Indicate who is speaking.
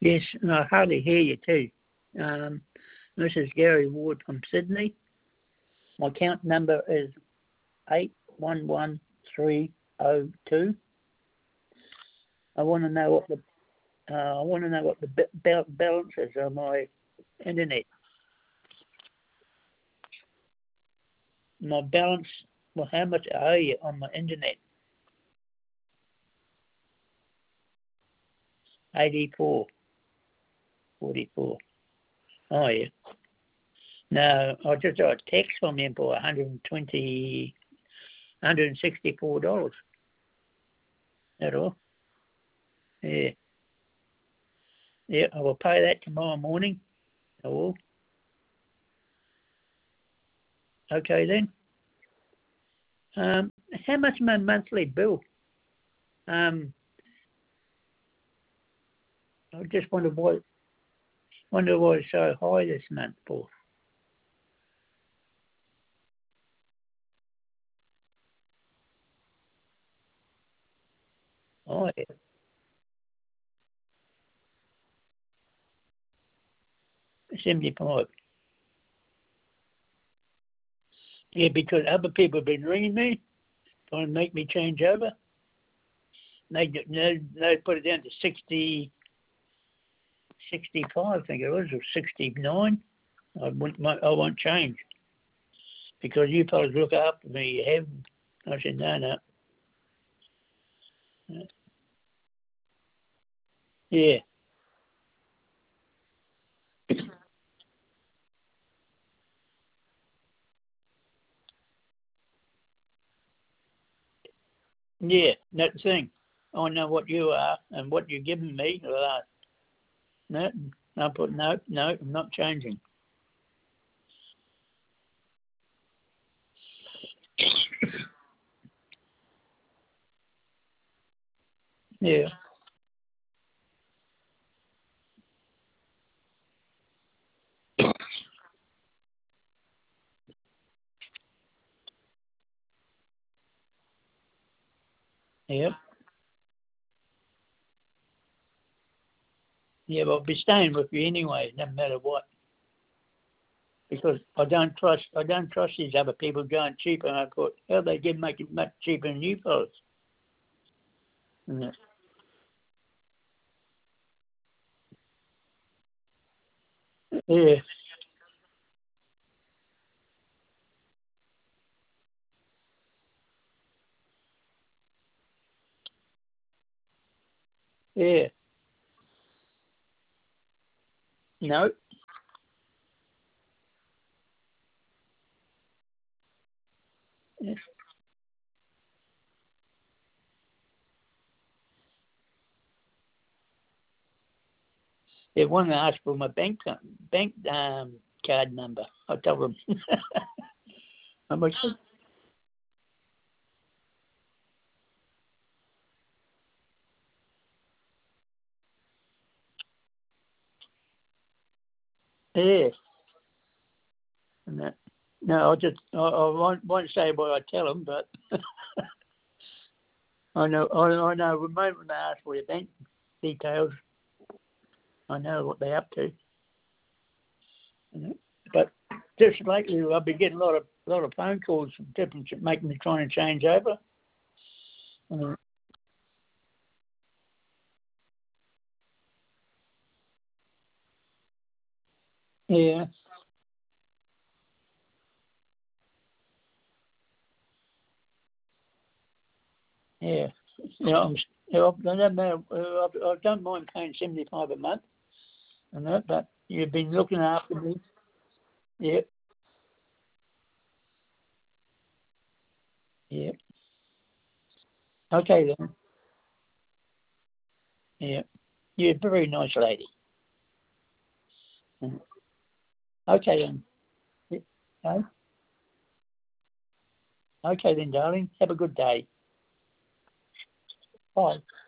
Speaker 1: Yes, and I hardly hear you too. This is Gary Ward from Sydney. My account number is 811302. I want to know what the balance is on my internet. My balance, well, how much I owe you on my internet? 84.44. Oh yeah. No, I just got a text from him for $164. That all? Yeah. Yeah, I will pay that tomorrow morning. I will. Okay then. How much my monthly bill? I just wonder why it's so high this month for. Oh yeah. 75. Yeah, because other people have been ringing me trying to make me change over. They put it down to 60, 65, I think it was, or 69. I won't change because you fellas look after me. You have. I said no. Yeah. Yeah, that's the thing. I know what you are and what you're giving me. No, I put no, I'm not changing. Yeah. Yeah. Yeah, but I'll be staying with you anyway, no matter what. Because I don't trust these other people going cheaper. And I thought, how they can make it much cheaper than you fellas? Yeah. Yeah. No. They want to ask for my bank card number. I tell them. I'm like, yeah. No, no, I won't say what I tell them, but I know. The moment they ask for your bank details, I know what they're up to. But just lately, I've been getting a lot of phone calls from different, making me trying to change over. Uh, yeah, yeah. I don't know, I don't mind paying 75 a month, and that, but you've been looking after me. Yeah, yeah. Okay then. Yeah, you're a very nice lady. Mm. Okay then. Yeah. Okay. Okay then, darling. Have a good day. Bye.